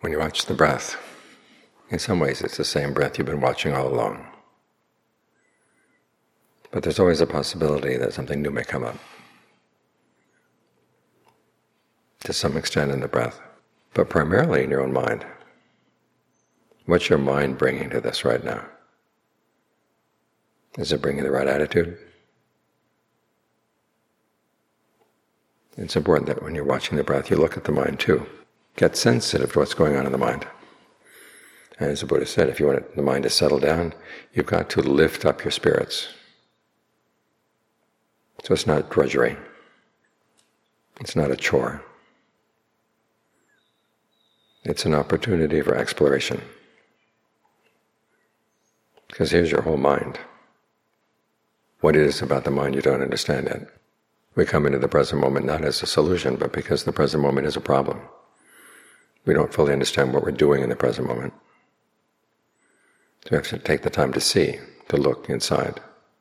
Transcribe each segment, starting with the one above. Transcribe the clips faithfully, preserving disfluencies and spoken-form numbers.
When you watch the breath, in some ways it's the same breath you've been watching all along. But there's always a possibility that something new may come up, to some extent in the breath, but primarily in your own mind. What's your mind bringing to this right now? Is it bringing the right attitude? It's important that when you're watching the breath, you look at the mind too. Get sensitive to what's going on in the mind. And as the Buddha said, if you want the mind to settle down, you've got to lift up your spirits. So it's not drudgery. It's not a chore. It's an opportunity for exploration. Because here's your whole mind. What it is about the mind you don't understand yet. We come into the present moment not as a solution, but because the present moment is a problem. We don't fully understand what we're doing in the present moment. So we have to take the time to see, to look inside.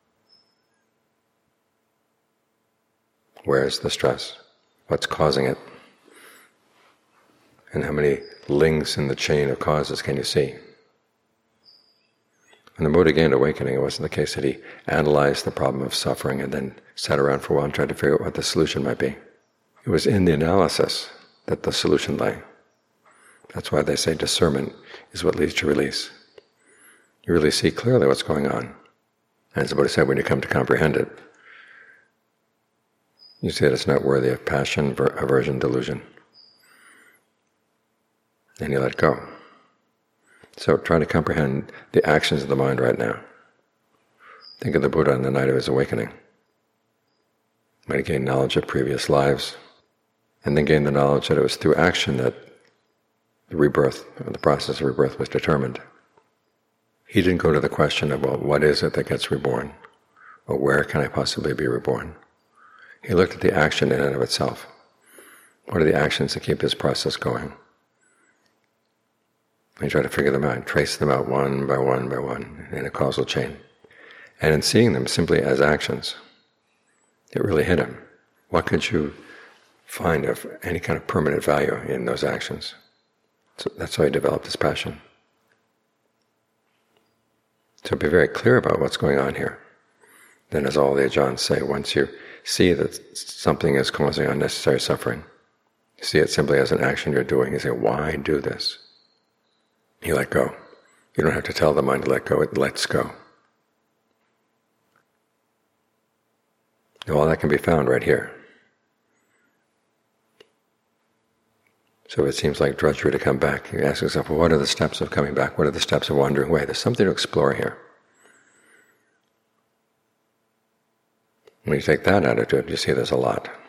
Where is the stress? What's causing it? And how many links in the chain of causes can you see? When the Buddha gained awakening, it wasn't the case that he analyzed the problem of suffering and then sat around for a while and tried to figure out what the solution might be. It was in the analysis that the solution lay. That's why they say discernment is what leads to release. You really see clearly what's going on. As the Buddha said, when you come to comprehend it, you see that it's not worthy of passion, aversion, delusion. And you let go. So try to comprehend the actions of the mind right now. Think of the Buddha on the night of his awakening. Might have gained knowledge of previous lives, and then gained the knowledge that it was through action that the rebirth, the process of rebirth was determined. He didn't go to the question of, well, what is it that gets reborn? Or where can I possibly be reborn? He looked at the action in and of itself. What are the actions that keep this process going? And try to figure them out, trace them out one by one by one in a causal chain. And in seeing them simply as actions, it really hit him. What could you find of any kind of permanent value in those actions? So that's how he developed his passion. So be very clear about what's going on here. Then, as all the Ajahns say, once you see that something is causing unnecessary suffering, you see it simply as an action you're doing, you say, why do this? You let go. You don't have to tell the mind to let go, it lets go. All that can be found right here. So if it seems like drudgery to come back, you ask yourself, well, what are the steps of coming back? What are the steps of wandering away? There's something to explore here. When you take that attitude, you see there's a lot.